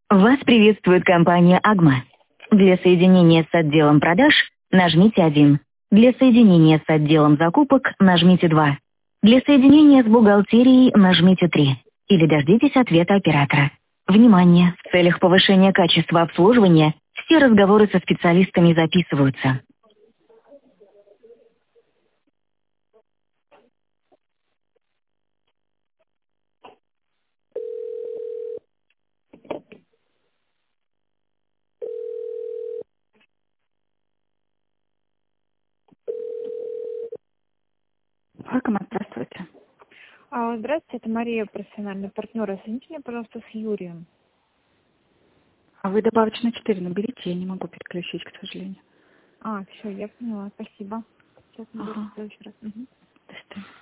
Вас приветствует компания «Агма». Для соединения с отделом продаж нажмите 1. Для соединения с отделом закупок нажмите 2. Для соединения с бухгалтерией нажмите 3. Или дождитесь ответа оператора. Внимание! В целях повышения качества обслуживания все разговоры со специалистами записываются. Агма, здравствуйте. Здравствуйте, это Мария, профессиональный партнер. Соедините меня, пожалуйста, с Юрием. А вы добавочно 4 наберите, я не могу переключить, к сожалению. Все, я поняла, спасибо. Сейчас наберу в следующий раз. До свидания.